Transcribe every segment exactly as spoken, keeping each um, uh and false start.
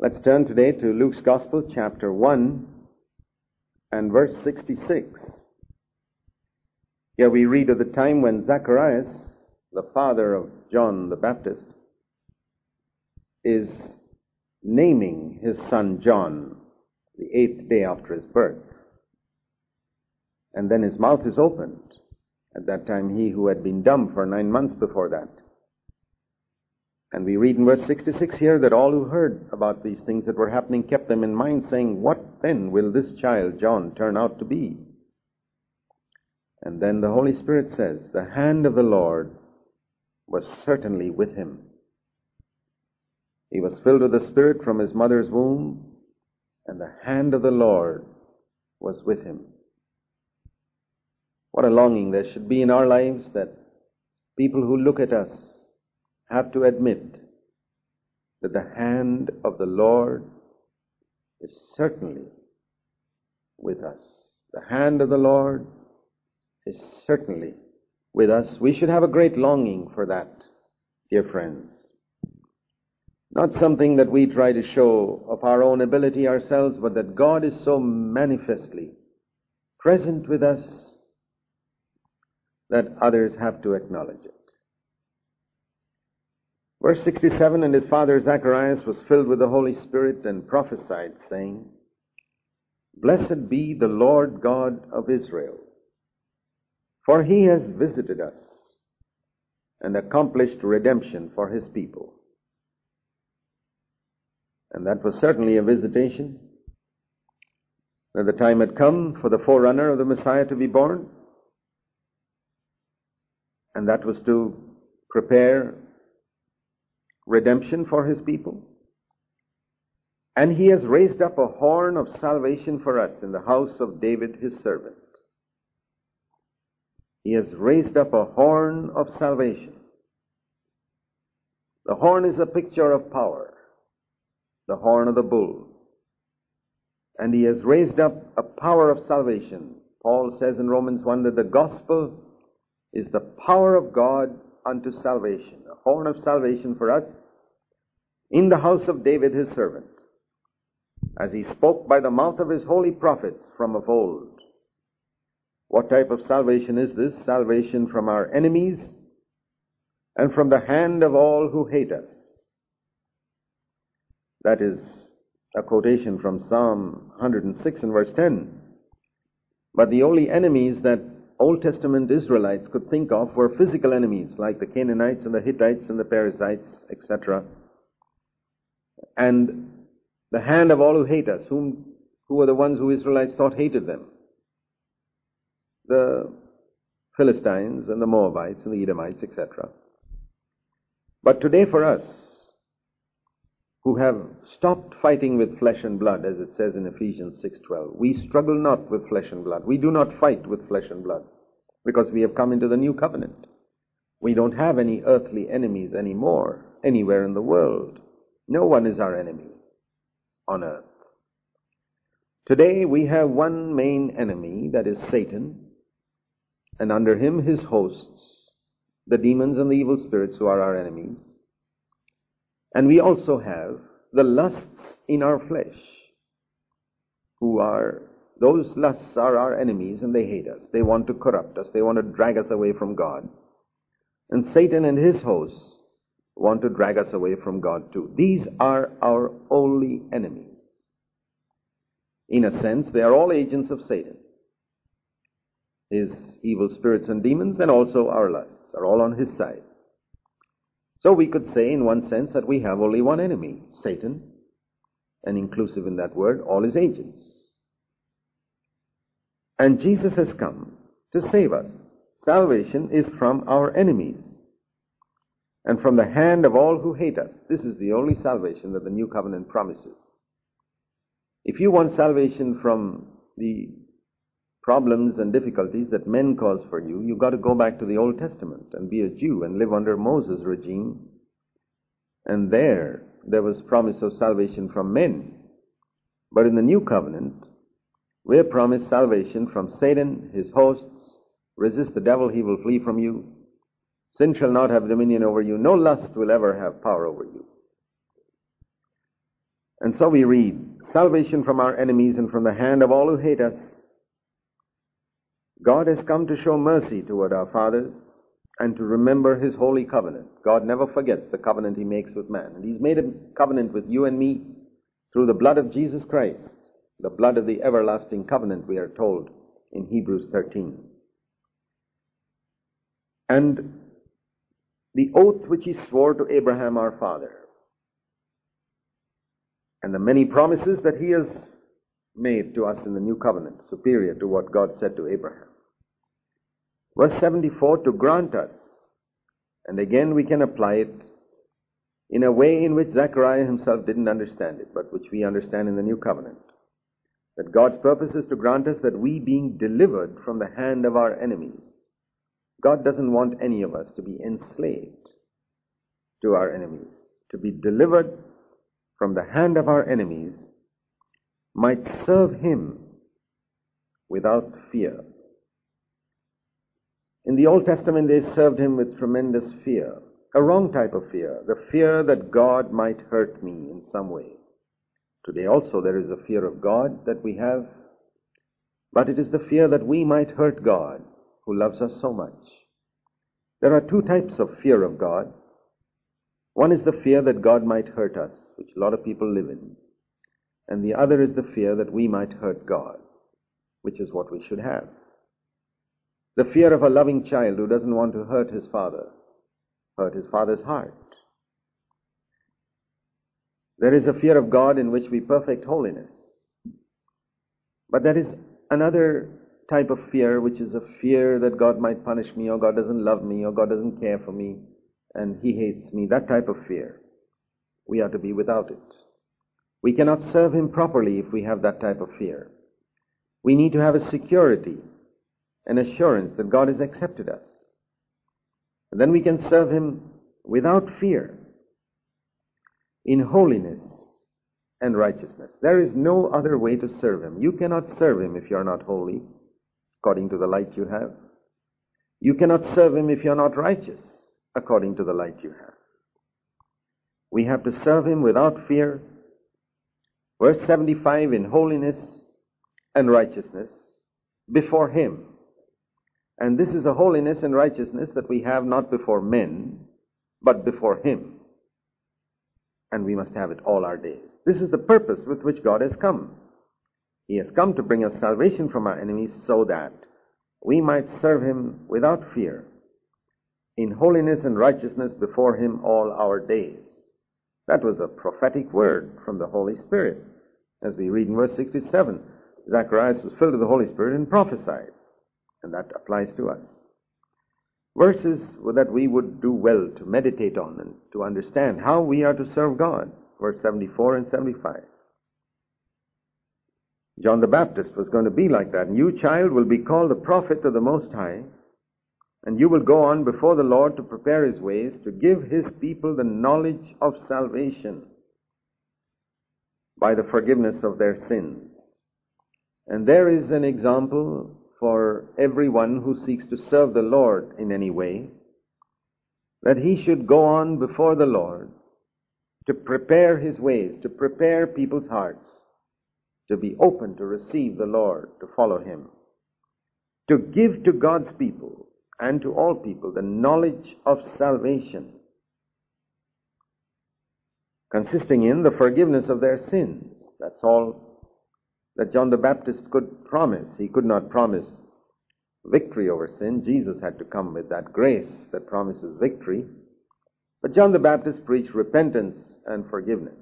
Let's turn today to Luke's Gospel, chapter one, and verse sixty-six. Here we read of the time when Zacharias, the father of John the Baptist, is naming his son John the eighth day after his birth. And then his mouth is opened. At that time, he who had been dumb for nine months before that. And we read in verse sixty-six here that all who heard about these things that were happening kept them in mind, saying, "What then will this child John turn out to be?" And then the Holy Spirit says, "The hand of the Lord was certainly with him. He was filled with the Spirit from his mother's womb, and the hand of the Lord was with him." What a longing there should be in our lives that people who look at us have to admit that the hand of the Lord is certainly with us. The hand of the Lord is certainly with us. We should have a great longing for that, dear friends. Not something that we try to show of our own ability ourselves, but that God is so manifestly present with us that others have to acknowledge it. Verse sixty-seven, "And his father Zacharias was filled with the Holy Spirit and prophesied, saying, Blessed be the Lord God of Israel, for he has visited us and accomplished redemption for his people." And that was certainly a visitation, that the time had come for the forerunner of the Messiah to be born, and that was to prepare redemption for his people. And he has raised up a horn of salvation for us in the house of David his servant. He has raised up a horn of salvation. The horn is a picture of power, the horn of the bull. And he has raised up a power of salvation. Paul says in Romans one that the gospel is the power of God unto salvation, a horn of salvation for us in the house of David his servant, as he spoke by the mouth of his holy prophets from of old. What type of salvation is this? Salvation from our enemies and from the hand of all who hate us. That is a quotation from Psalm one hundred six and verse ten. But the only enemies that Old Testament Israelites could think of were physical enemies like the Canaanites and the Hittites and the Perizzites, et cetera. And the hand of all who hate us, whom, who were the ones who Israelites thought hated them? The Philistines and the Moabites and the Edomites, et cetera. But today for us, who have stopped fighting with flesh and blood, as it says in Ephesians six twelve. We struggle not with flesh and blood. We do not fight with flesh and blood, because we have come into the new covenant. We don't have any earthly enemies anymore, anywhere in the world. No one is our enemy on earth. Today we have one main enemy, that is Satan, and under him his hosts, the demons and the evil spirits who are our enemies. And we also have the lusts in our flesh, who are, those lusts are our enemies and they hate us. They want to corrupt us. They want to drag us away from God. And Satan and his hosts want to drag us away from God too. These are our only enemies. In a sense, they are all agents of Satan. His evil spirits and demons, and also our lusts, are all on his side. So we could say in one sense that we have only one enemy, Satan, and inclusive in that word, all his agents. And Jesus has come to save us. Salvation is from our enemies and from the hand of all who hate us. This is the only salvation that the new covenant promises. If you want salvation from the problems and difficulties that men cause for you, you've got to go back to the Old Testament and be a Jew and live under Moses' regime. And there, there was promise of salvation from men. But in the new covenant, we are promised salvation from Satan, his hosts. Resist the devil, he will flee from you. Sin shall not have dominion over you. No lust will ever have power over you. And so we read, salvation from our enemies and from the hand of all who hate us. God has come to show mercy toward our fathers and to remember his holy covenant. God never forgets the covenant he makes with man. And he's made a covenant with you and me through the blood of Jesus Christ, the blood of the everlasting covenant, we are told in Hebrews thirteen. And the oath which he swore to Abraham our father, and the many promises that he has made to us in the new covenant, superior to what God said to Abraham. Verse seventy-four, to grant us, and again we can apply it in a way in which Zechariah himself didn't understand it, but which we understand in the new covenant, that God's purpose is to grant us that we, being delivered from the hand of our enemies, God doesn't want any of us to be enslaved to our enemies, to be delivered from the hand of our enemies, might serve him without fear. In the Old Testament, they served him with tremendous fear, a wrong type of fear, the fear that God might hurt me in some way. Today also there is a fear of God that we have, but it is the fear that we might hurt God, who loves us so much. There are two types of fear of God. One is the fear that God might hurt us, which a lot of people live in. And the other is the fear that we might hurt God, which is what we should have. The fear of a loving child who doesn't want to hurt his father, hurt his father's heart. There is a fear of God in which we perfect holiness. But there is another type of fear, which is a fear that God might punish me, or God doesn't love me, or God doesn't care for me, and he hates me. That type of fear, we are to be without it. We cannot serve him properly if we have that type of fear. We need to have a security, an assurance that God has accepted us. And then we can serve him without fear, in holiness and righteousness. There is no other way to serve him. You cannot serve him if you are not holy, according to the light you have. You cannot serve him if you are not righteous, according to the light you have. We have to serve him without fear. Verse seventy-five, in holiness and righteousness before him. And this is a holiness and righteousness that we have not before men, but before him. And we must have it all our days. This is the purpose with which God has come. He has come to bring us salvation from our enemies so that we might serve him without fear, in holiness and righteousness before him all our days. That was a prophetic word from the Holy Spirit. As we read in verse sixty-seven, Zacharias was filled with the Holy Spirit and prophesied. And that applies to us. Verses that we would do well to meditate on and to understand how we are to serve God. Verse seventy-four and seventy-five. John the Baptist was going to be like that. And you, child, will be called the prophet of the Most High, and you will go on before the Lord to prepare his ways, to give his people the knowledge of salvation by the forgiveness of their sins. And there is an example for everyone who seeks to serve the Lord in any way, that he should go on before the Lord to prepare his ways, to prepare people's hearts, to be open to receive the Lord, to follow him, to give to God's people and to all people the knowledge of salvation, consisting in the forgiveness of their sins. That's all that John the Baptist could promise. He could not promise victory over sin. Jesus had to come with that grace that promises victory. But John the Baptist preached repentance and forgiveness.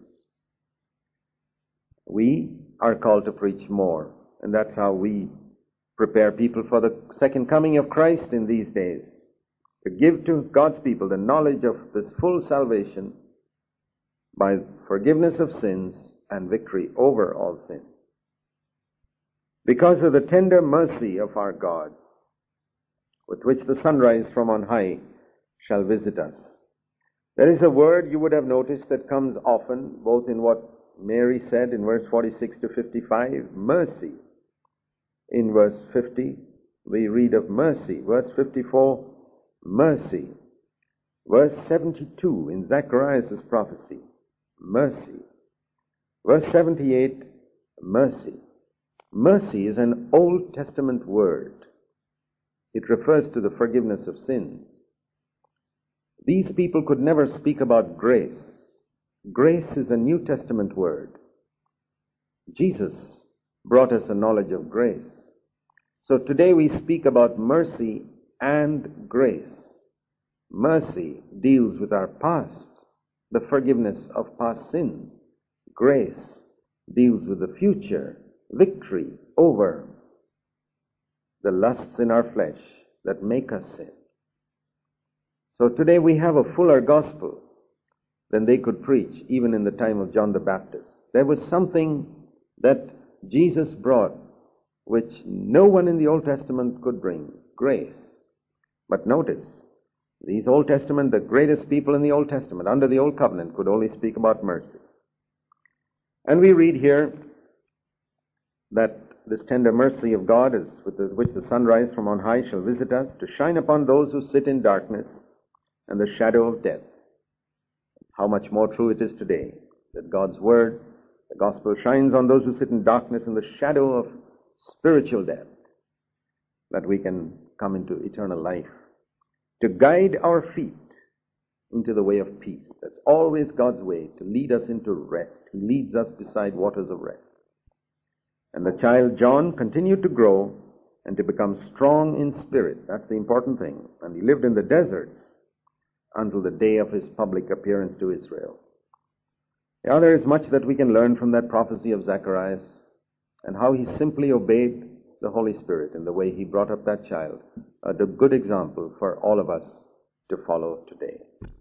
We are called to preach more, and that's how we prepare people for the second coming of Christ in these days, to give to God's people the knowledge of this full salvation by forgiveness of sins and victory over all sin. Because of the tender mercy of our God, with which the sunrise from on high shall visit us. There is a word you would have noticed that comes often, both in what Mary said in verse forty-six to fifty-five, mercy. In verse fifty, we read of mercy. Verse fifty-four, mercy. Verse seventy-two in Zacharias' prophecy, mercy. Verse seventy-eight, mercy. Mercy is an Old Testament word. It refers to the forgiveness of sins. These people could never speak about grace. Grace is a New Testament word. Jesus brought us a knowledge of grace. So today we speak about mercy and grace. Mercy deals with our past, the forgiveness of past sins. Grace deals with the future, victory over the lusts in our flesh that make us sin. So today we have a fuller gospel than they could preach, even in the time of John the Baptist. There was something that Jesus brought which no one in the Old Testament could bring, grace. But notice, these Old Testament, the greatest people in the Old Testament, under the Old Covenant, could only speak about mercy. And we read here that this tender mercy of God is with the, which the sunrise from on high shall visit us, to shine upon those who sit in darkness and the shadow of death. How much more true it is today that God's word, the gospel, shines on those who sit in darkness and the shadow of spiritual death, that we can come into eternal life, to guide our feet into the way of peace. That's always God's way, to lead us into rest. He leads us beside waters of rest. And the child John continued to grow and to become strong in spirit. That's the important thing. And he lived in the deserts until the day of his public appearance to Israel. Now, there is much that we can learn from that prophecy of Zacharias and how he simply obeyed the Holy Spirit in the way he brought up that child. A good example for all of us to follow today.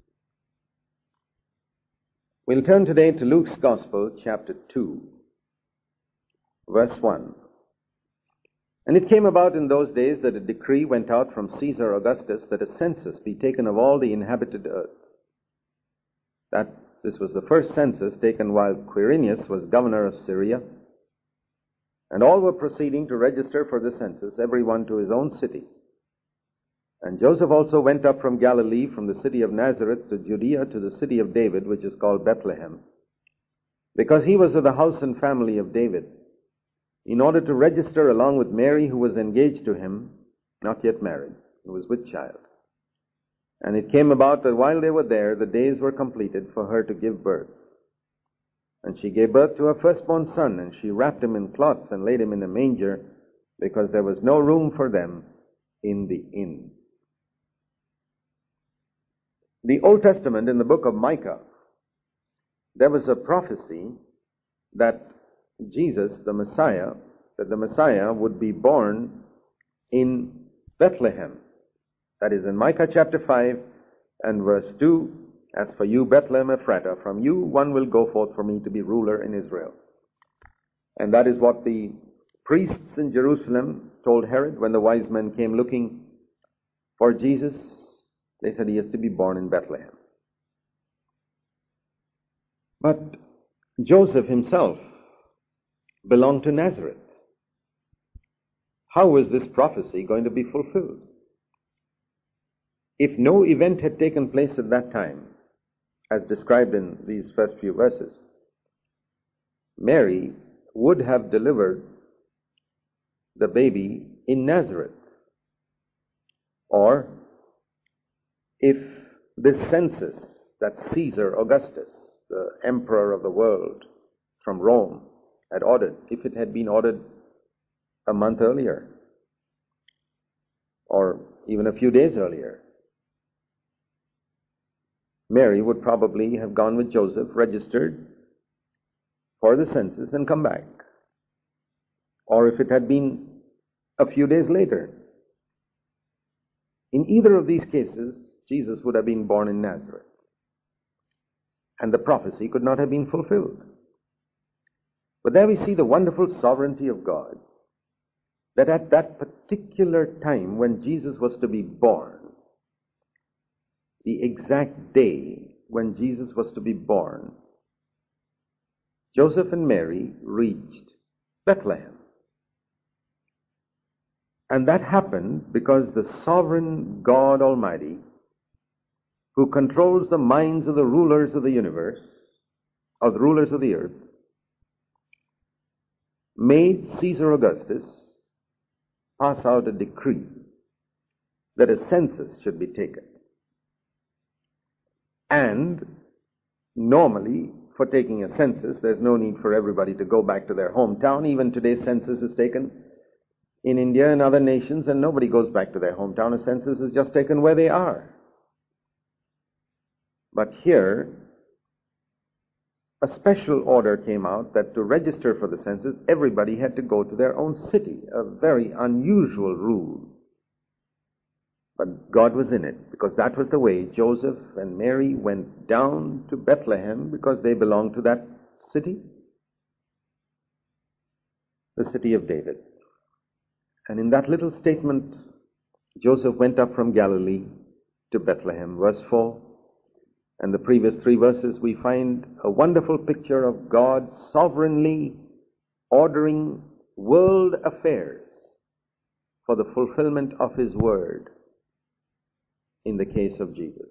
We'll turn today to Luke's Gospel, chapter two, verse one. And it came about in those days that a decree went out from Caesar Augustus that a census be taken of all the inhabited earth. That this was the first census taken while Quirinius was governor of Syria. And all were proceeding to register for the census, every one to his own city. And Joseph also went up from Galilee, from the city of Nazareth to Judea, to the city of David, which is called Bethlehem, because he was of the house and family of David, in order to register along with Mary, who was engaged to him, not yet married, who was with child. And it came about that while they were there, the days were completed for her to give birth. And she gave birth to her firstborn son, and she wrapped him in cloths and laid him in a manger, because there was no room for them in the inn. The Old Testament, in the book of Micah, there was a prophecy that Jesus, the Messiah, that the Messiah would be born in Bethlehem. That is in Micah chapter five and verse two. As for you, Bethlehem Ephratah, from you one will go forth for me to be ruler in Israel. And that is what the priests in Jerusalem told Herod when the wise men came looking for Jesus. They said he is to be born in Bethlehem. But Joseph himself belonged to Nazareth. How was this prophecy going to be fulfilled? If no event had taken place at that time, as described in these first few verses, Mary would have delivered the baby in Nazareth. Or, if this census that Caesar Augustus, the emperor of the world from Rome, had ordered, if it had been ordered a month earlier, or even a few days earlier, Mary would probably have gone with Joseph, registered for the census, and come back. Or if it had been a few days later. In either of these cases, Jesus would have been born in Nazareth, and the prophecy could not have been fulfilled. But there we see the wonderful sovereignty of God, that at that particular time when Jesus was to be born, the exact day when Jesus was to be born, Joseph and Mary reached Bethlehem. And that happened because the sovereign God Almighty, who controls the minds of the rulers of the universe, of the rulers of the earth, made Caesar Augustus pass out a decree that a census should be taken. And normally, for taking a census, there's no need for everybody to go back to their hometown. Even today, census is taken in India and other nations, and nobody goes back to their hometown. A census is just taken where they are. But here, a special order came out that to register for the census, everybody had to go to their own city, a very unusual rule. But God was in it, because that was the way Joseph and Mary went down to Bethlehem, because they belonged to that city, the city of David. And in that little statement, Joseph went up from Galilee to Bethlehem, verse four, and the previous three verses, we find a wonderful picture of God sovereignly ordering world affairs for the fulfillment of His word in the case of Jesus.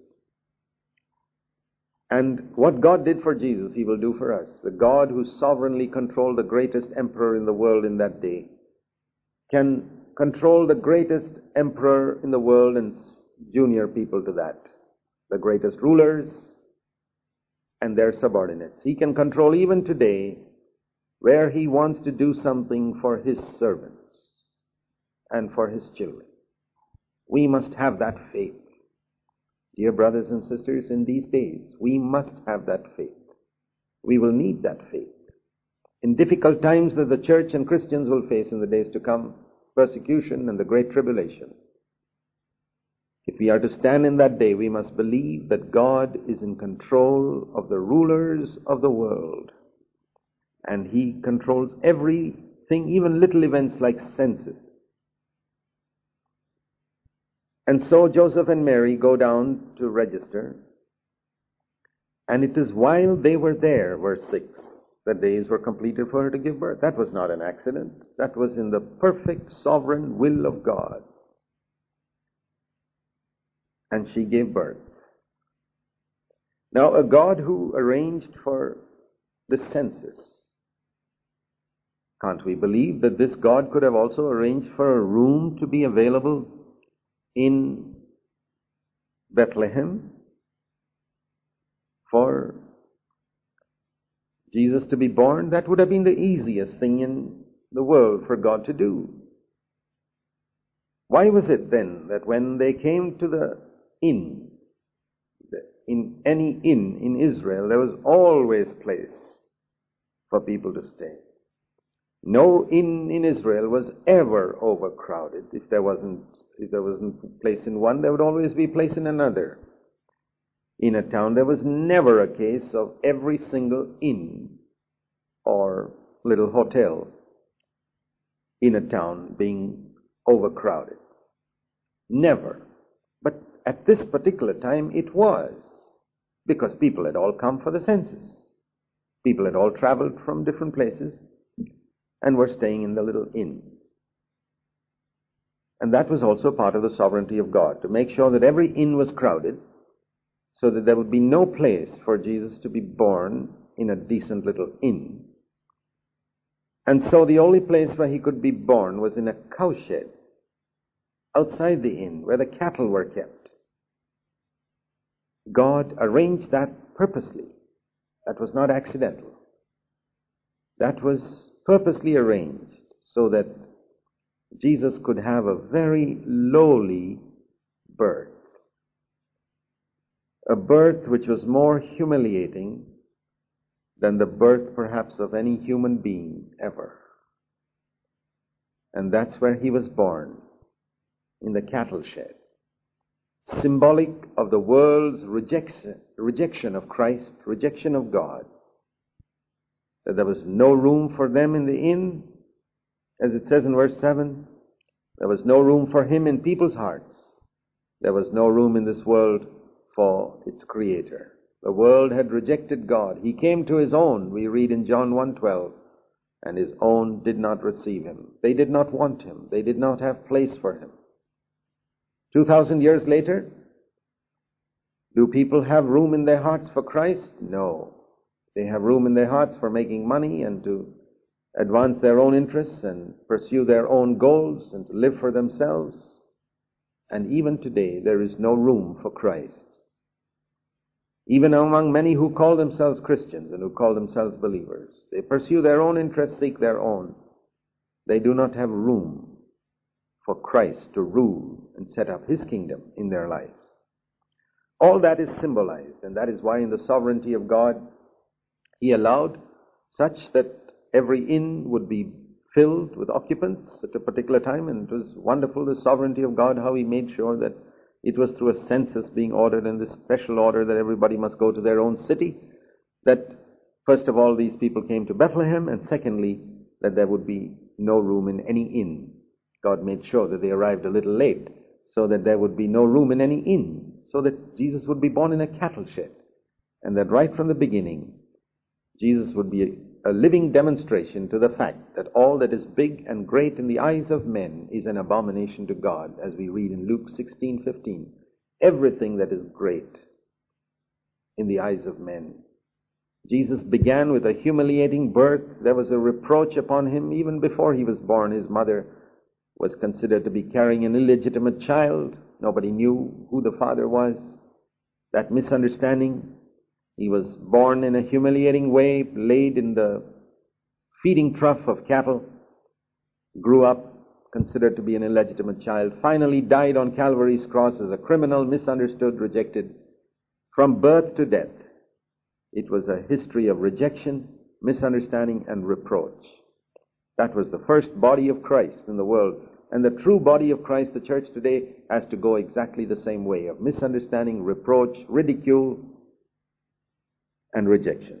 And what God did for Jesus, He will do for us. The God who sovereignly controlled the greatest emperor in the world in that day can control the greatest emperor in the world and junior people to that, the greatest rulers and their subordinates. He can control even today where He wants to do something for His servants and for His children. We must have that faith. Dear brothers and sisters, in these days, we must have that faith. We will need that faith. In difficult times that the church and Christians will face in the days to come, persecution and the great tribulation, if we are to stand in that day, we must believe that God is in control of the rulers of the world, and He controls everything, even little events like census. And so Joseph and Mary go down to register, and it is while they were there, verse six, that days were completed for her to give birth. That was not an accident. That was in the perfect sovereign will of God. And she gave birth. Now, a God who arranged for the census, can't we believe that this God could have also arranged for a room to be available in Bethlehem for Jesus to be born? That would have been the easiest thing in the world for God to do. Why was it then that when they came to the inn, in any inn in Israel, there was always place for people to stay? No inn in Israel was ever overcrowded. If there wasn't If there wasn't place in one, there would always be place in another. In a town, there was never a case of every single inn or little hotel in a town being overcrowded. Never. But at this particular time, it was, because people had all come for the census. People had all traveled from different places and were staying in the little inns. And that was also part of the sovereignty of God, to make sure that every inn was crowded, so that there would be no place for Jesus to be born in a decent little inn. And so the only place where He could be born was in a cowshed outside the inn, where the cattle were kept. God arranged that purposely. That was not accidental. That was purposely arranged so that Jesus could have a very lowly birth. A birth which was more humiliating than the birth perhaps of any human being ever. And that's where He was born, in the cattle shed. Symbolic of the world's rejection, rejection of Christ, rejection of God. That there was no room for them in the inn, as it says in verse seven. There was no room for Him in people's hearts. There was no room in this world for its Creator. The world had rejected God. He came to His own, we read in John one twelve, and His own did not receive Him. They did not want Him. They did not have place for Him. Two thousand years later, do people have room in their hearts for Christ? No. They have room in their hearts for making money and to advance their own interests and pursue their own goals and to live for themselves. And even today, there is no room for Christ. Even among many who call themselves Christians and who call themselves believers, they pursue their own interests, seek their own. They do not have room for Christ to rule and set up His kingdom in their lives. All that is symbolized, and that is why in the sovereignty of God, He allowed such that every inn would be filled with occupants at a particular time, and it was wonderful, the sovereignty of God, how He made sure that it was through a census being ordered, and this special order that everybody must go to their own city, that first of all these people came to Bethlehem, and secondly, that there would be no room in any inn. God made sure that they arrived a little late, so that there would be no room in any inn, so that Jesus would be born in a cattle shed, and that right from the beginning, Jesus would be a, a living demonstration to the fact that all that is big and great in the eyes of men is an abomination to God, as we read in Luke sixteen fifteen. Everything that is great in the eyes of men. Jesus began with a humiliating birth. There was a reproach upon Him even before He was born. His mother was considered to be carrying an illegitimate child. Nobody knew who the father was. That misunderstanding. He was born in a humiliating way, laid in the feeding trough of cattle, grew up considered to be an illegitimate child, finally died on Calvary's cross as a criminal, misunderstood, rejected, from birth to death. It was a history of rejection, misunderstanding, and reproach. That was the first body of Christ in the world. And the true body of Christ, the church today, has to go exactly the same way of misunderstanding, reproach, ridicule, and rejection.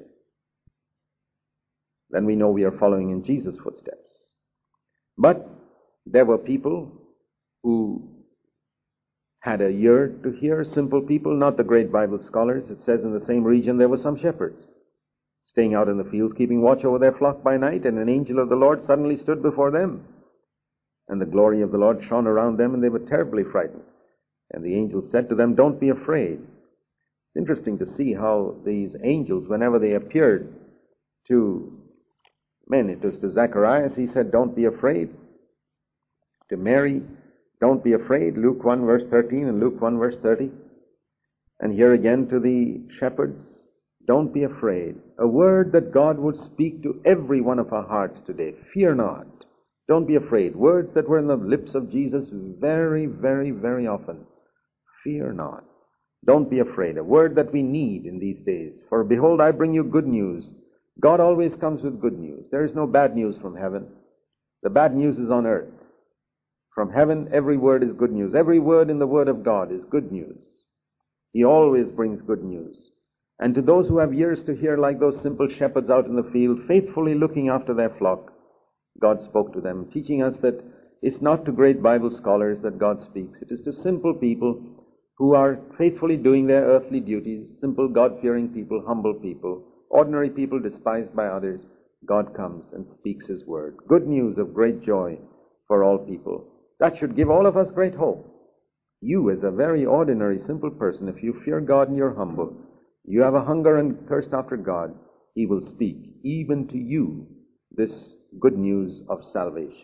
Then we know we are following in Jesus' footsteps. But there were people who had a ear to hear, simple people, not the great Bible scholars. It says in the same region there were some shepherds staying out in the fields, keeping watch over their flock by night, and an angel of the Lord suddenly stood before them. And the glory of the Lord shone around them, and they were terribly frightened. And the angel said to them, "Don't be afraid." It's interesting to see how these angels, whenever they appeared to men, it was to Zacharias, he said, "Don't be afraid." To Mary, "Don't be afraid," Luke one verse thirteen and Luke one verse thirty. And here again to the shepherds, "Don't be afraid." A word that God would speak to every one of our hearts today. Fear not. Don't be afraid. Words that were in the lips of Jesus very, very, very often. Fear not. Don't be afraid. A word that we need in these days. For behold, I bring you good news. God always comes with good news. There is no bad news from heaven. The bad news is on earth. From heaven, every word is good news. Every word in the Word of God is good news. He always brings good news. And to those who have ears to hear, like those simple shepherds out in the field, faithfully looking after their flock, God spoke to them, teaching us that it's not to great Bible scholars that God speaks. It is to simple people who are faithfully doing their earthly duties, simple God-fearing people, humble people, ordinary people despised by others. God comes and speaks His word. Good news of great joy for all people. That should give all of us great hope. You, as a very ordinary, simple person, if you fear God and you're humble, you have a hunger and thirst after God, He will speak even to you this good news of salvation.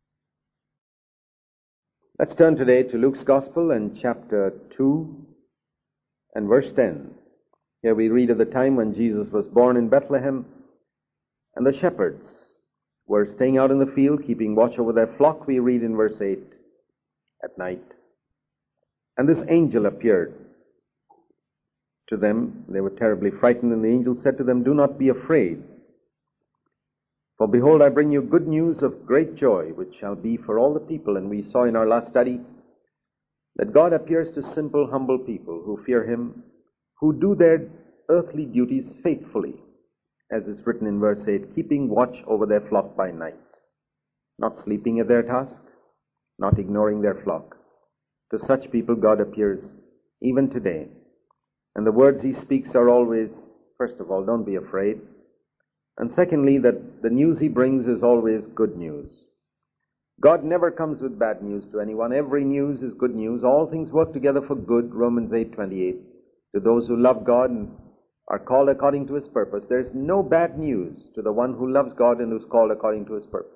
Let's turn today to Luke's Gospel and chapter two and verse ten. Here we read of the time when Jesus was born in Bethlehem, and the shepherds were staying out in the field, keeping watch over their flock, we read in verse eight, at night. And this angel appeared to them. They were terribly frightened, and the angel said to them, "Do not be afraid. For behold, I bring you good news of great joy, which shall be for all the people." And we saw in our last study that God appears to simple, humble people who fear Him, who do their earthly duties faithfully, as is written in verse eight, keeping watch over their flock by night, not sleeping at their task, not ignoring their flock. To such people God appears even today. And the words He speaks are always, first of all, don't be afraid. And secondly, that the news He brings is always good news. God never comes with bad news to anyone. Every news is good news. All things work together for good, Romans eight twenty-eight, to those who love God and are called according to His purpose. There's no bad news to the one who loves God and who's called according to His purpose.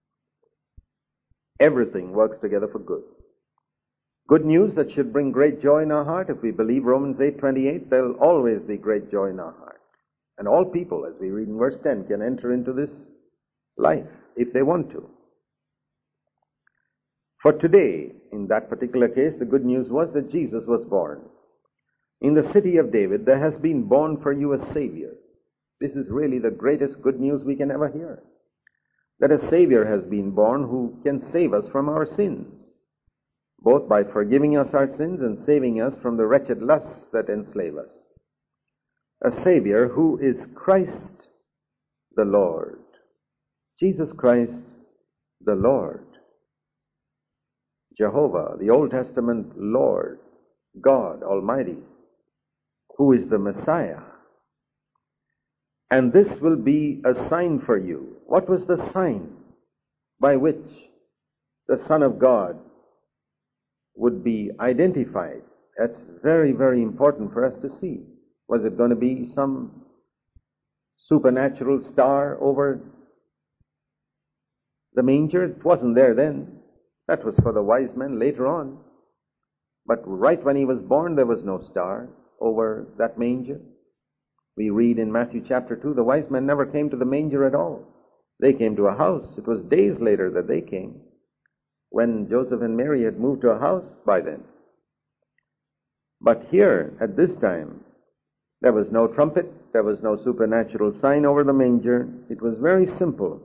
Everything works together for good. Good news that should bring great joy in our heart. If we believe Romans eight twenty-eight, there'll always be great joy in our heart. And all people, as we read in verse ten, can enter into this life if they want to. For today, in that particular case, the good news was that Jesus was born. In the city of David, there has been born for you a Savior. This is really the greatest good news we can ever hear. That a Savior has been born who can save us from our sins, both by forgiving us our sins and saving us from the wretched lusts that enslave us. A Savior who is Christ the Lord. Jesus Christ the Lord. Jehovah, the Old Testament Lord, God Almighty, who is the Messiah. And this will be a sign for you. What was the sign by which the Son of God would be identified? That's very, very important for us to see. Was it going to be some supernatural star over the manger? It wasn't there then. That was for the wise men later on. But right when He was born, there was no star over that manger. We read in Matthew chapter two, the wise men never came to the manger at all. They came to a house. It was days later that they came, when Joseph and Mary had moved to a house by then. But here, at this time, there was no trumpet, there was no supernatural sign over the manger. It was very simple.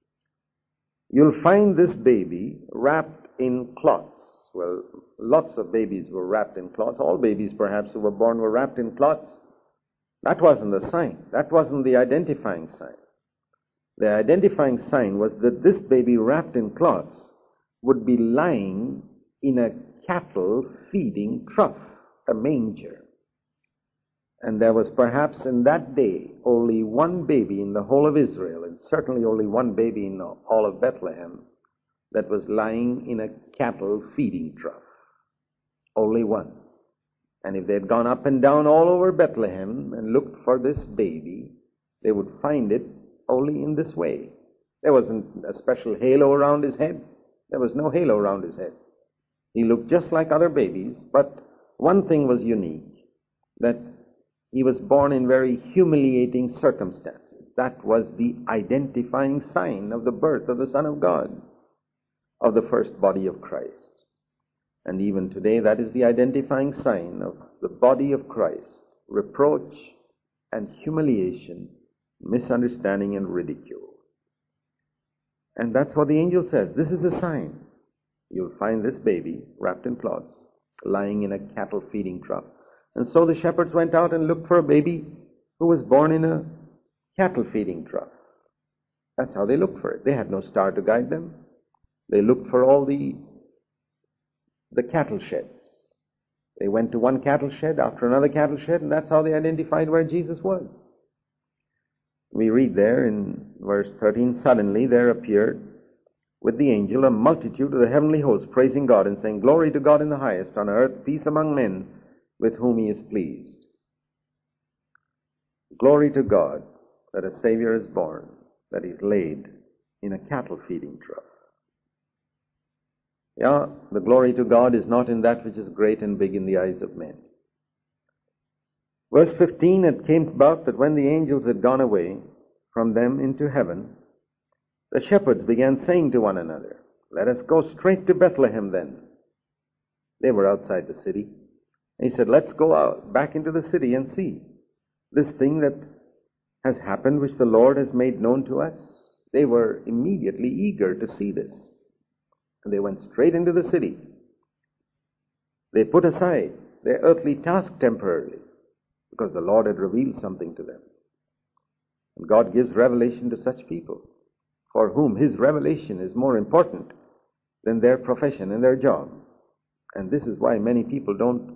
You'll find this baby wrapped in cloths. Well, lots of babies were wrapped in cloths. All babies, perhaps, who were born were wrapped in cloths. That wasn't the sign. That wasn't the identifying sign. The identifying sign was that this baby wrapped in cloths would be lying in a cattle feeding trough, a manger. And there was perhaps in that day only one baby in the whole of Israel, and certainly only one baby in all of Bethlehem, that was lying in a cattle feeding trough. Only one. And if they had gone up and down all over Bethlehem and looked for this baby, they would find it only in this way. There wasn't a special halo around his head. There was no halo around his head. He looked just like other babies, but one thing was unique, that he was born in very humiliating circumstances. That was the identifying sign of the birth of the Son of God, of the first body of Christ. And even today, that is the identifying sign of the body of Christ: reproach and humiliation, misunderstanding and ridicule. And that's what the angel says. This is a sign. You'll find this baby wrapped in cloths, lying in a cattle feeding trough. And so the shepherds went out and looked for a baby who was born in a cattle feeding trough. That's how they looked for it. They had no star to guide them. They looked for all the the cattle sheds. They went to one cattle shed after another cattle shed, and that's how they identified where Jesus was. We read there in verse thirteen, suddenly there appeared with the angel a multitude of the heavenly hosts, praising God and saying, "Glory to God in the highest, on earth peace among men with whom He is pleased." Glory to God that a Savior is born, that He's laid in a cattle feeding trough. Yeah, the glory to God is not in that which is great and big in the eyes of men. Verse fifteen, it came about that when the angels had gone away from them into heaven, the shepherds began saying to one another, "Let us go straight to Bethlehem then." They were outside the city. He said, "Let's go out back into the city and see this thing that has happened, which the Lord has made known to us." They were immediately eager to see this. And they went straight into the city. They put aside their earthly task temporarily, because the Lord had revealed something to them. And God gives revelation to such people, for whom His revelation is more important than their profession and their job. And this is why many people don't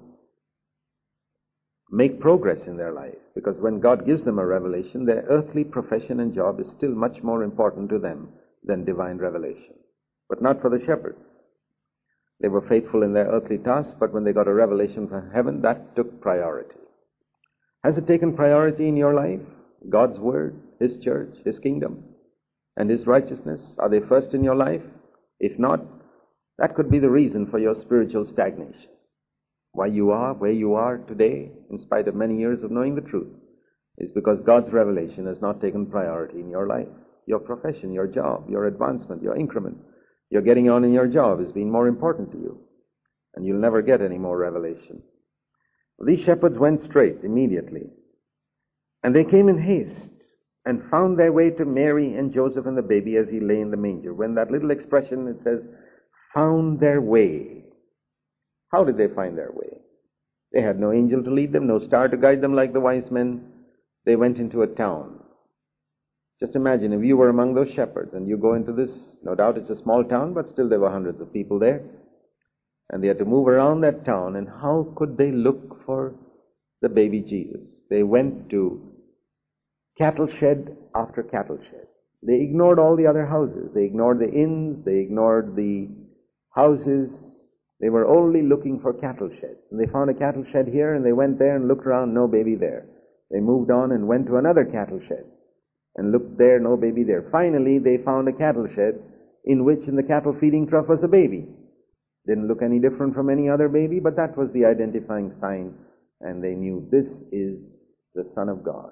make progress in their life, because when God gives them a revelation, their earthly profession and job is still much more important to them than divine revelation. But not for the shepherds. They were faithful in their earthly tasks, but when they got a revelation from heaven, that took priority. Has it taken priority in your life? God's Word, His church, His kingdom, and His righteousness? Are they first in your life? If not, that could be the reason for your spiritual stagnation. Why you are where you are today, in spite of many years of knowing the truth, is because God's revelation has not taken priority in your life. Your profession, your job, your advancement, your increment, your getting on in your job has been more important to you, and you'll never get any more revelation. These shepherds went straight immediately, and they came in haste and found their way to Mary and Joseph and the baby as he lay in the manger. When that little expression, it says, found their way. How did they find their way? They had no angel to lead them, no star to guide them like the wise men. They went into a town. Just imagine if you were among those shepherds and you go into this, no doubt it's a small town, but still there were hundreds of people there. And they had to move around that town, and how could they look for the baby Jesus? They went to cattle shed after cattle shed. They ignored all the other houses. They ignored the inns. They ignored the houses. They were only looking for cattle sheds. And they found a cattle shed here, and they went there and looked around, no baby there. They moved on and went to another cattle shed and looked there, no baby there. Finally, they found a cattle shed in which in the cattle feeding trough was a baby. Didn't look any different from any other baby, but that was the identifying sign, and they knew this is the Son of God.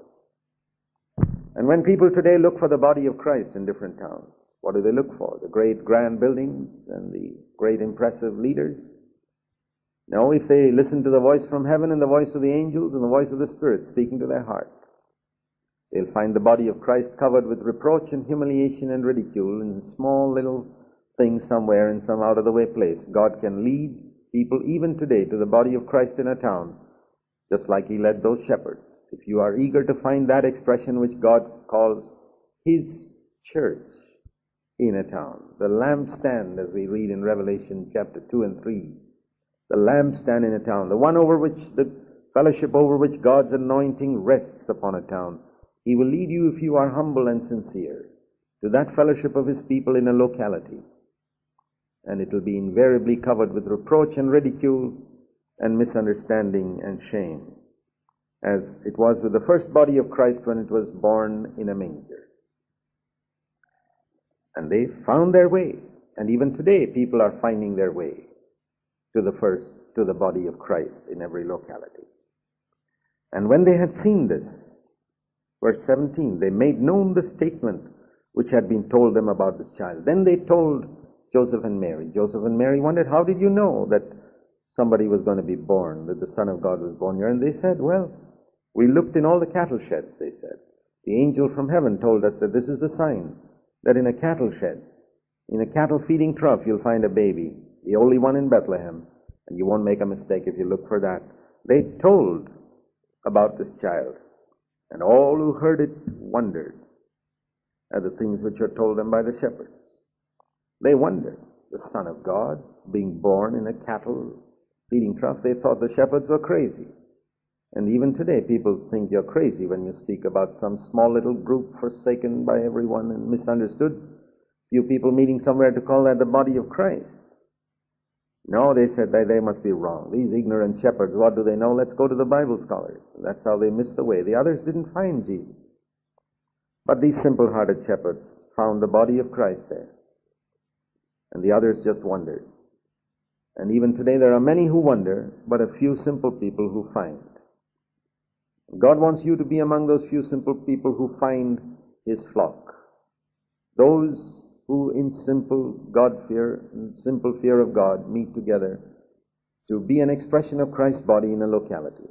And when people today look for the body of Christ in different towns, what do they look for? The great grand buildings and the great impressive leaders? No, if they listen to the voice from heaven and the voice of the angels and the voice of the Spirit speaking to their heart, they'll find the body of Christ covered with reproach and humiliation and ridicule in a small little thing somewhere in some out-of-the-way place. God can lead people even today to the body of Christ in a town, just like He led those shepherds. If you are eager to find that expression which God calls His church in a town, the lampstand, as we read in Revelation chapter two and three, the lampstand in a town, the one over which, the fellowship over which God's anointing rests upon a town, He will lead you, if you are humble and sincere, to that fellowship of His people in a locality. And it will be invariably covered with reproach and ridicule and misunderstanding and shame, as it was with the first body of Christ when it was born in a manger. And they found their way. And even today, people are finding their way to the first, to the body of Christ in every locality. And when they had seen this, verse seventeen, they made known the statement which had been told them about this child. Then they told Joseph and Mary. Joseph and Mary wondered, how did you know that somebody was going to be born, that the Son of God was born here? And they said, well, we looked in all the cattle sheds, they said. The angel from heaven told us that this is the sign, that in a cattle shed, in a cattle feeding trough, you'll find a baby, the only one in Bethlehem, and you won't make a mistake if you look for that. They told about this child, and all who heard it wondered at the things which were told them by the shepherds. They wondered, the Son of God being born in a cattle feeding trough. They thought the shepherds were crazy. And even today, people think you're crazy when you speak about some small little group forsaken by everyone and misunderstood. Few people meeting somewhere to call that the body of Christ. No, they said they, they must be wrong. These ignorant shepherds, what do they know? Let's go to the Bible scholars. And that's how they missed the way. The others didn't find Jesus. But these simple-hearted shepherds found the body of Christ there. And the others just wondered. And even today there are many who wonder, but a few simple people who find. God wants you to be among those few simple people who find His flock. Those who in simple God-fear, in simple fear of God, meet together to be an expression of Christ's body in a locality.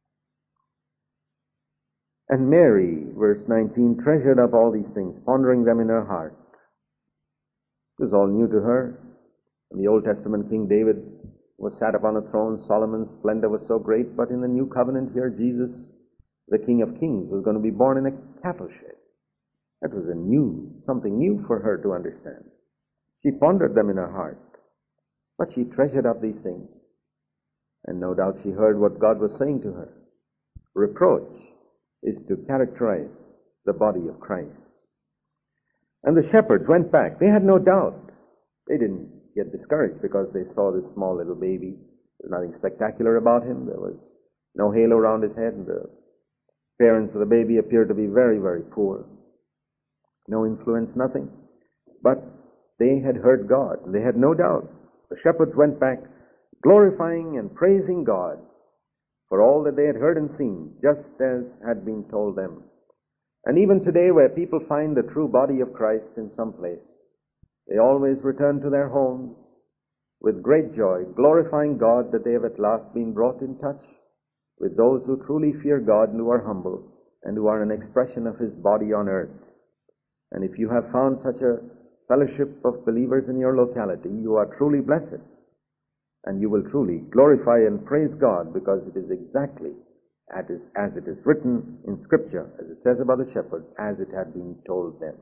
And Mary, verse nineteen, treasured up all these things, pondering them in her heart. It was all new to her. In the Old Testament, King David was sat upon a throne. Solomon's splendor was so great. But in the New Covenant here, Jesus, the King of Kings, was going to be born in a cattle shed. That was a new, something new for her to understand. She pondered them in her heart. But she treasured up these things. And no doubt she heard what God was saying to her. Reproach is to characterize the body of Christ. And the shepherds went back. They had no doubt. They didn't get discouraged because they saw this small little baby. There was nothing spectacular about him. There was no halo around his head. And the Parents of the baby appear to be very, very poor. No influence, nothing. But they had heard God. They had no doubt. The shepherds went back glorifying and praising God for all that they had heard and seen, just as had been told them. And even today, where people find the true body of Christ in some place, they always return to their homes with great joy, glorifying God that they have at last been brought in touch with those who truly fear God and who are humble and who are an expression of His body on earth. And if you have found such a fellowship of believers in your locality, you are truly blessed. And you will truly glorify and praise God, because it is exactly as it is written in Scripture, as it says about the shepherds, as it had been told them.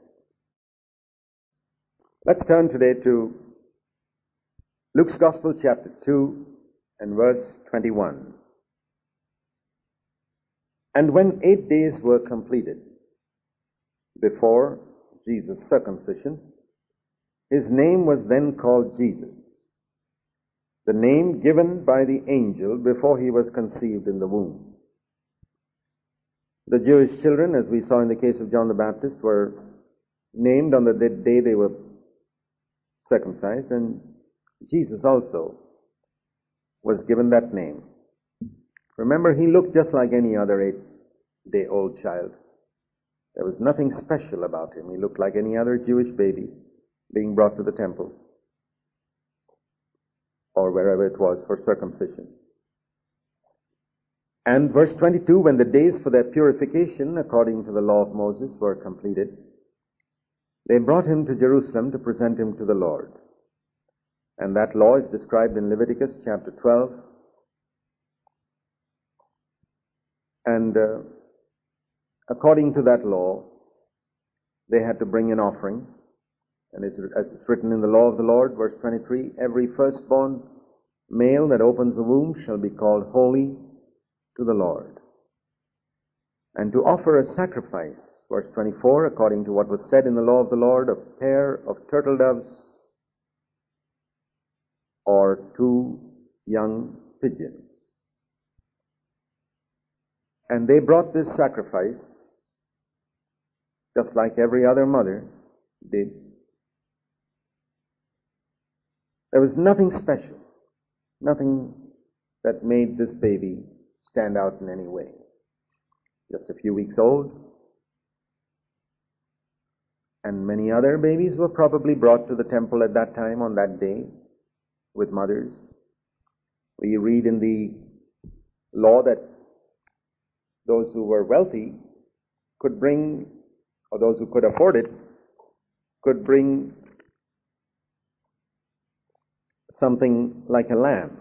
Let's turn today to Luke's Gospel, chapter two, and verse twenty-one. And when eight days were completed before Jesus' circumcision, His name was then called Jesus, the name given by the angel before He was conceived in the womb. The Jewish children, as we saw in the case of John the Baptist, were named on the day they were circumcised, and Jesus also was given that name. Remember, He looked just like any other eight-day-old child. There was nothing special about Him. He looked like any other Jewish baby being brought to the temple or wherever it was for circumcision. And verse twenty-two, when the days for their purification, according to the law of Moses, were completed, they brought Him to Jerusalem to present Him to the Lord. And that law is described in Leviticus chapter twelve. And uh, according to that law, they had to bring an offering. And as it's written in the law of the Lord, verse twenty-three, every firstborn male that opens the womb shall be called holy to the Lord. And to offer a sacrifice, verse twenty-four, according to what was said in the law of the Lord, a pair of turtle doves or two young pigeons. And they brought this sacrifice just like every other mother did. There was nothing special, nothing that made this baby stand out in any way. Just a few weeks old. And many other babies were probably brought to the temple at that time, on that day, with mothers. We read in the law that those who were wealthy could bring, or those who could afford it, could bring something like a lamb.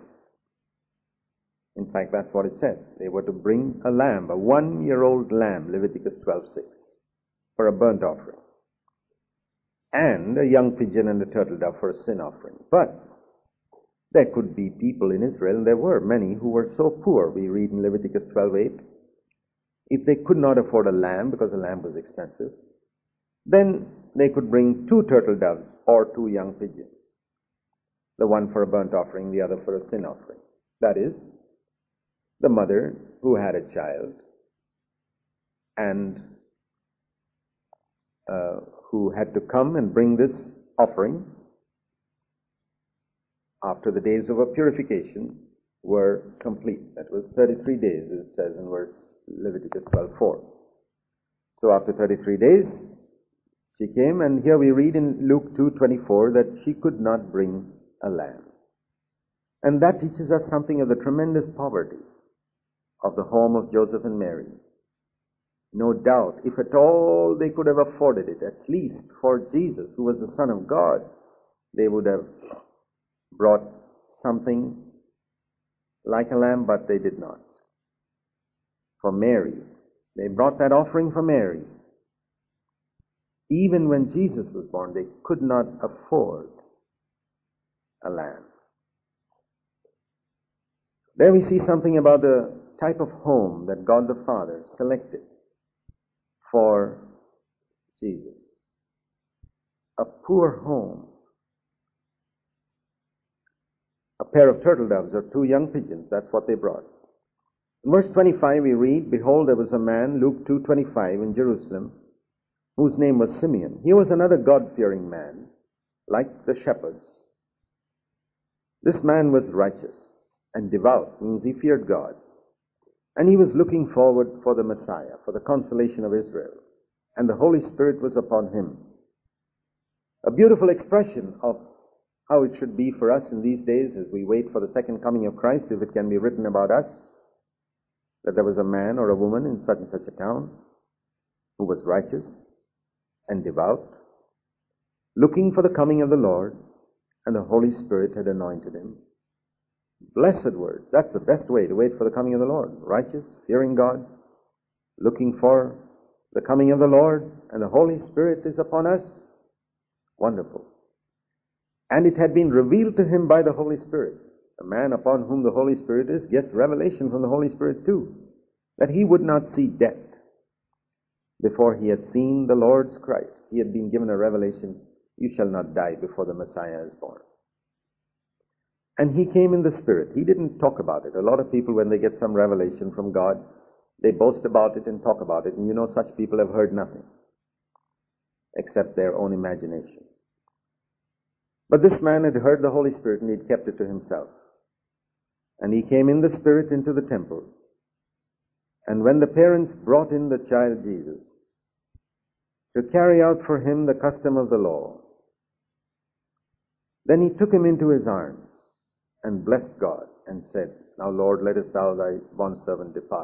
In fact, that's what it said. They were to bring a lamb, a one-year-old lamb, Leviticus twelve six, for a burnt offering, and a young pigeon and a turtle dove for a sin offering. But there could be people in Israel, and there were many, who were so poor, we read in Leviticus twelve eight, if they could not afford a lamb, because a lamb was expensive, then they could bring two turtle doves or two young pigeons, the one for a burnt offering, the other for a sin offering. That is, the mother who had a child and uh, who had to come and bring this offering after the days of her purification were complete. That was thirty-three days, as it says in verse Leviticus twelve four. So after thirty-three days, she came, and here we read in Luke two twenty-four that she could not bring a lamb. And that teaches us something of the tremendous poverty of the home of Joseph and Mary. No doubt, if at all they could have afforded it, at least for Jesus, who was the Son of God, they would have brought something like a lamb, but they did not. For Mary, they brought that offering for Mary. Even when Jesus was born, they could not afford a lamb. There we see something about the type of home that God the Father selected for Jesus. A poor home. A pair of turtle doves or two young pigeons, that's what they brought. In verse twenty-five we read, Behold, there was a man, Luke two twenty-five, in Jerusalem, whose name was Simeon. He was another God-fearing man, like the shepherds. This man was righteous and devout, means he feared God. And he was looking forward for the Messiah, for the consolation of Israel. And the Holy Spirit was upon him. A beautiful expression of how it should be for us in these days as we wait for the second coming of Christ, if it can be written about us, that there was a man or a woman in such and such a town who was righteous and devout, looking for the coming of the Lord, and the Holy Spirit had anointed him. Blessed words. That's the best way to wait for the coming of the Lord. Righteous, fearing God, looking for the coming of the Lord, and the Holy Spirit is upon us. Wonderful. And it had been revealed to him by the Holy Spirit. A man upon whom the Holy Spirit is gets revelation from the Holy Spirit too, that he would not see death before he had seen the Lord's Christ. He had been given a revelation, you shall not die before the Messiah is born. And he came in the Spirit. He didn't talk about it. A lot of people, when they get some revelation from God, they boast about it and talk about it. And you know, such people have heard nothing except their own imagination. But this man had heard the Holy Spirit and he'd kept it to himself. And he came in the Spirit into the temple. And when the parents brought in the child Jesus to carry out for him the custom of the law, then he took him into his arms and blessed God and said, Now, Lord, lettest thou thy bondservant depart.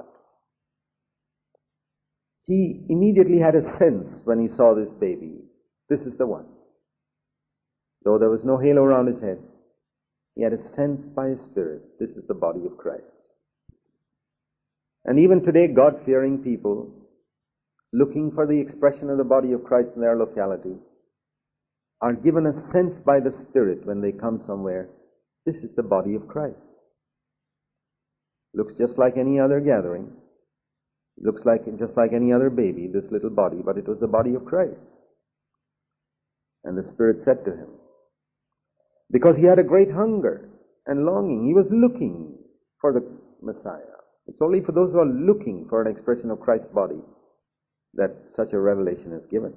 He immediately had a sense when he saw this baby, this is the one. Though there was no halo around his head, he had a sense by his Spirit, this is the body of Christ. And even today, God-fearing people, looking for the expression of the body of Christ in their locality, are given a sense by the Spirit when they come somewhere, this is the body of Christ. Looks just like any other gathering. Looks like just like any other baby, this little body, but it was the body of Christ. And the Spirit said to him, because he had a great hunger and longing, he was looking for the Messiah. It's only for those who are looking for an expression of Christ's body that such a revelation is given.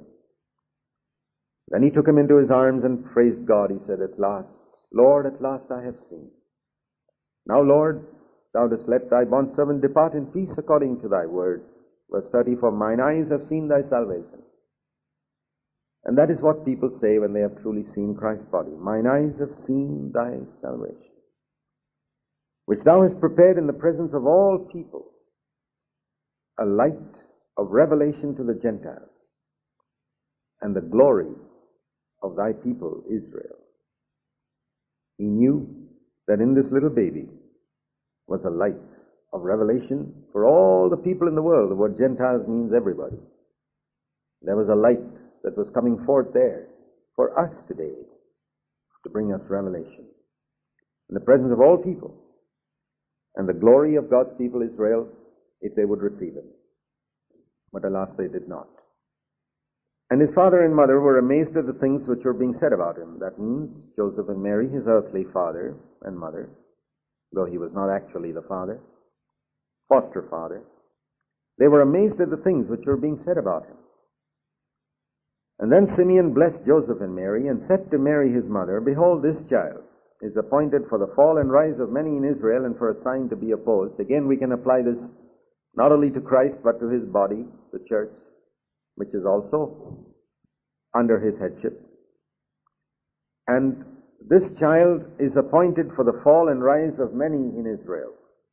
Then he took him into his arms and praised God. He said, At last, Lord, at last I have seen. Now, Lord, thou dost let thy bondservant depart in peace according to thy word. Verse thirty, For mine eyes have seen thy salvation. And that is what people say when they have truly seen Christ's body. Mine eyes have seen thy salvation, which thou hast prepared in the presence of all peoples, a light of revelation to the Gentiles, and the glory of thy people Israel. He knew that in this little baby was a light of revelation for all the people in the world. The word Gentiles means everybody. There was a light that was coming forth there for us today to bring us revelation in the presence of all people, and the glory of God's people Israel, if they would receive it. But alas, they did not. And his father and mother were amazed at the things which were being said about him. That means Joseph and Mary, his earthly father and mother, though he was not actually the father, foster father. They were amazed at the things which were being said about him. And then Simeon blessed Joseph and Mary, and said to Mary his mother, Behold, this child is appointed for the fall and rise of many in Israel, and for a sign to be opposed. Again, we can apply this not only to Christ, but to his body, the church, which is also under his headship. And this child is appointed for the fall and rise of many in Israel.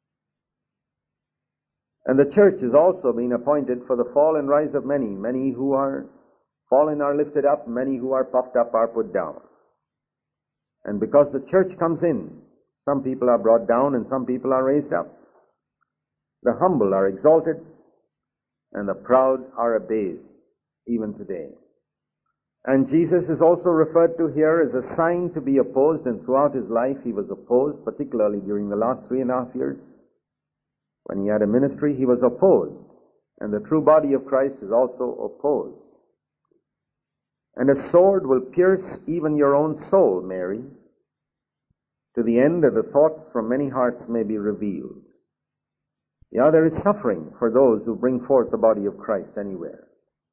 And the church is also being appointed for the fall and rise of many. Many who are fallen are lifted up, many who are puffed up are put down. And because the church comes in, some people are brought down and some people are raised up. The humble are exalted and the proud are abased, even today. And Jesus is also referred to here as a sign to be opposed, and throughout his life he was opposed, particularly during the last three and a half years. When he had a ministry, he was opposed, and the true body of Christ is also opposed. And a sword will pierce even your own soul, Mary, to the end that the thoughts from many hearts may be revealed. Yeah, there is suffering for those who bring forth the body of Christ anywhere.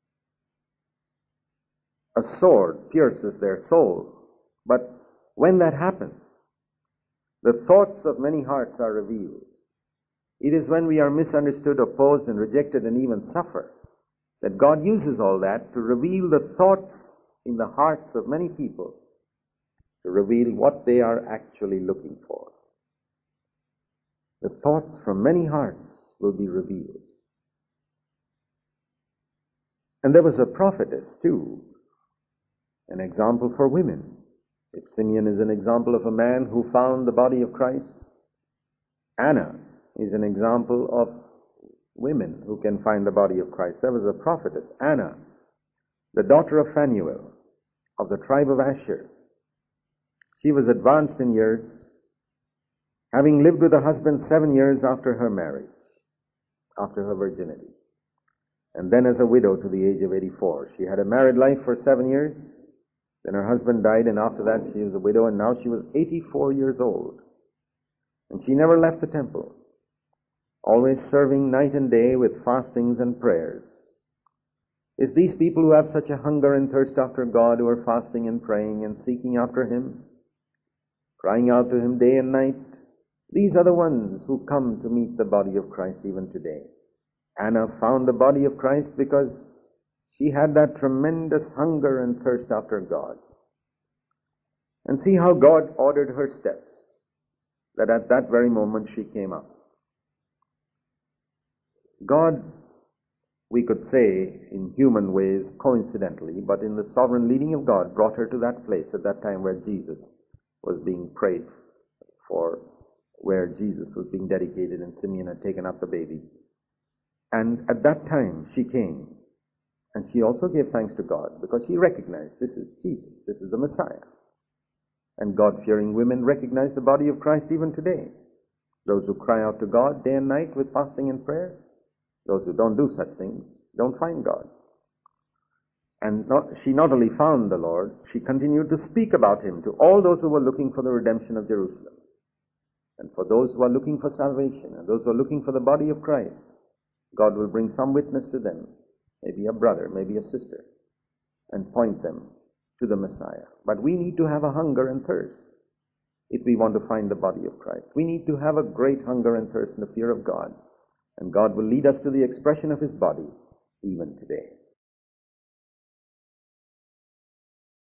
A sword pierces their soul, but when that happens, the thoughts of many hearts are revealed. It is when we are misunderstood, opposed, and rejected, and even suffer, that God uses all that to reveal the thoughts in the hearts of many people, to reveal what they are actually looking for. The thoughts from many hearts will be revealed. And there was a prophetess, too, an example for women. If Simeon is an example of a man who found the body of Christ, Anna is an example of women who can find the body of Christ. There was a prophetess, Anna, the daughter of Phanuel, of the tribe of Asher. She was advanced in years, having lived with her husband seven years after her marriage, after her virginity, and then as a widow to the age of eighty-four. She had a married life for seven years, then her husband died, and after that she was a widow, and now she was eighty-four years old. And she never left the temple, always serving night and day with fastings and prayers. It's these people who have such a hunger and thirst after God, who are fasting and praying and seeking after Him, crying out to Him day and night. These are the ones who come to meet the body of Christ even today. Anna found the body of Christ because she had that tremendous hunger and thirst after God. And see how God ordered her steps, that at that very moment she came up. God, we could say in human ways coincidentally, but in the sovereign leading of God, brought her to that place at that time where Jesus was being prayed for, where Jesus was being dedicated and Simeon had taken up the baby. And at that time she came, and she also gave thanks to God because she recognized this is Jesus, this is the Messiah. And God-fearing women recognize the body of Christ even today. Those who cry out to God day and night with fasting and prayer, those who don't do such things don't find God. And not, she not only found the Lord, she continued to speak about Him to all those who were looking for the redemption of Jerusalem. And for those who are looking for salvation, and those who are looking for the body of Christ, God will bring some witness to them, maybe a brother, maybe a sister, and point them to the Messiah. But we need to have a hunger and thirst if we want to find the body of Christ. We need to have a great hunger and thirst in the fear of God, and God will lead us to the expression of His body even today.